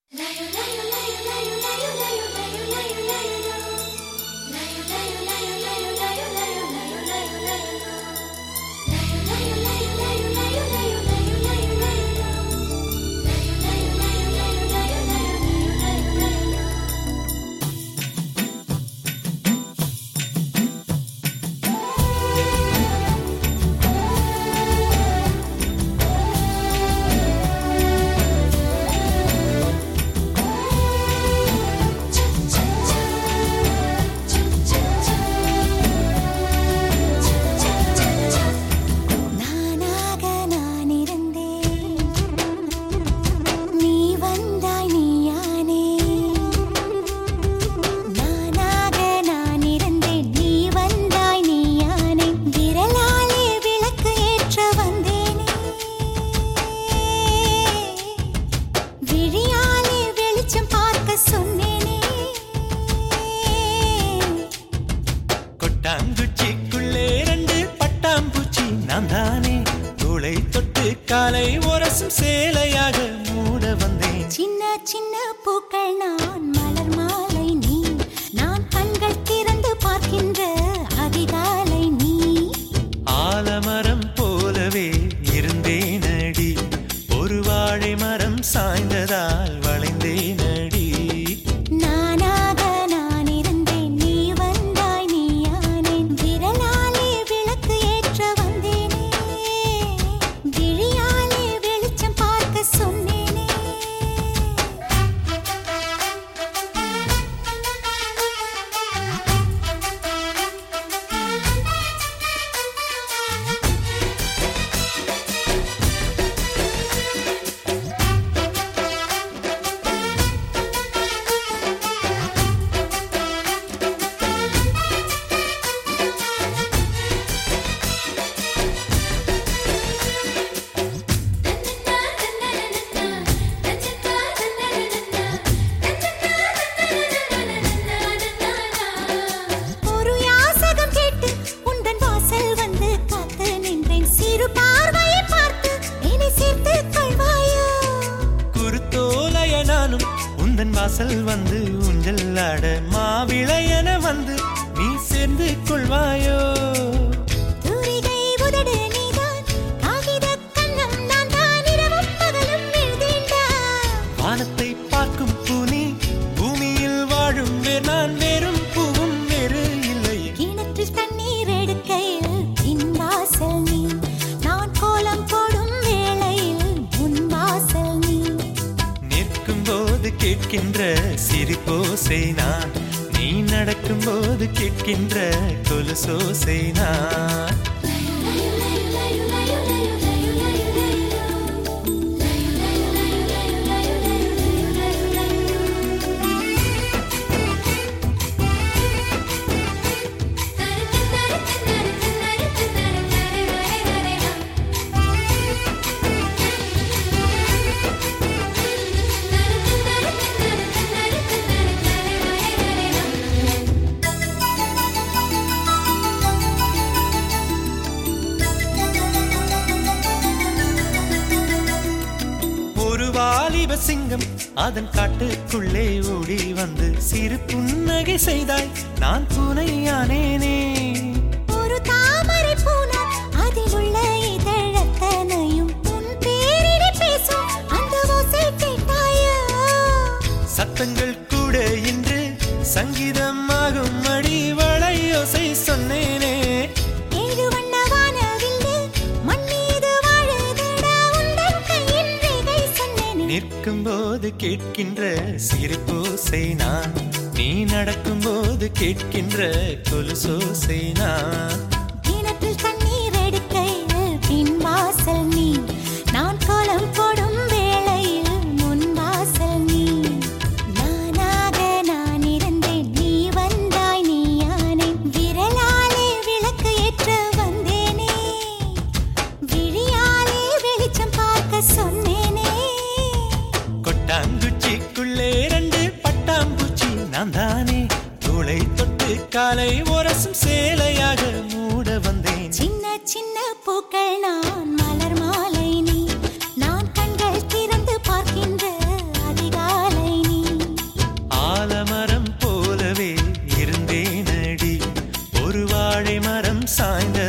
கொட்டாங்குச்சிக்குள்ளே ரெண்டு பட்டாம்பூச்சி நான் தானே தோளை தொட்டு காலை உரசும் சேலையாக மூட வந்தேன். சின்ன சின்ன பூக்கள் நான் மலர் மாலை நீ நான் கண்கள் திறந்து பார்க்கின்ற அதிகாலை நீ ஆலமரம் போலவே இருந்தேனடி ஒரு வாழை மரம் சாய்ந்ததால் வளைந்தேனடி. நானாக நான் இருந்தேன் நீ வந்தாய் நீயானேன் விரலாலே விளக்கு ஏற்ற வந்தேனே விழியாலே வெளிச்சம் பார்க்க சொன்னேனே. வாசல் வந்து ஊஞ்சல் ஆட மாவிளையன வந்து நீ சேர்ந்து கொள்வாயோ. தூரிகை உதடு நீதான் காகித கண்ணம் நான் தான் இரவும் பகலும் எழுதேண்டா. வானத்தை பார்க்கும் பூனி பூமியில் வாழும் நான் வேறும் பூவும் வேறு இல்லை. கிணற்றில் தண்ணீர் எடுக்கையில் பின் வாசல் நீ நான் கோலம் போடும் வேளையில் முன் வாசல் நீ நிற்கும் போது கேட்கின்ற சிரிப்போசை நான் நீ நடக்கும் போது கேட்கின்ற கொலுசோசை நான். வாலிப சிங்கம் அதன் காட்டுக்குள்ளே ஓடி வந்து சிறு புன்னகை செய்தாய் நான் பூனையானேனே. ஒரு தாமரை பூனா அதில் உள்ள இதழத்தனையும் உன் பேரினை பேசும் அந்த ஓசை கேட்டாயோ. சத்தங்கள் கூட இன்று சங்கீதமாகும் அடி வளையோசை சொன்னேனே. ஏழு வண்ண வானவில்லு மண் மீது வாழுதடா உந்தன் கையின் ரேகை சொன்னேனே. நிற்கும் போது கேட்கின்ற சிரிப்போசை நான் நீ நடக்கும் போது கேட்கின்ற கொலுசோசை நான். கிணற்றில் தண்ணீர் எடுக்கையில் பின் வாசல் நீ நான் கோலம் போடும் வேளையில் முன் வாசல் நீ. நானாக நான் இருந்தேன் நீ வந்தாய் நீயானேன் விரலாலே விளக்கு ஏற்ற வந்தேனே விழியாலே வெளிச்சம் பார்க்க சொன்னேனே. கொட்டாங்குச்சிக்குள்ளே ரெண்டு பட்டாம்பூச்சி நான் தானே தோளை தொட்டு காலை உரசும் சேலையாக மூட வந்தேன். சின்ன சின்ன பூக்கள் நான் மலர் மாலை நீ நான் கண்கள் திறந்து பார்க்கின்ற அதிகாலை வாழை மரம் சாய்ந்த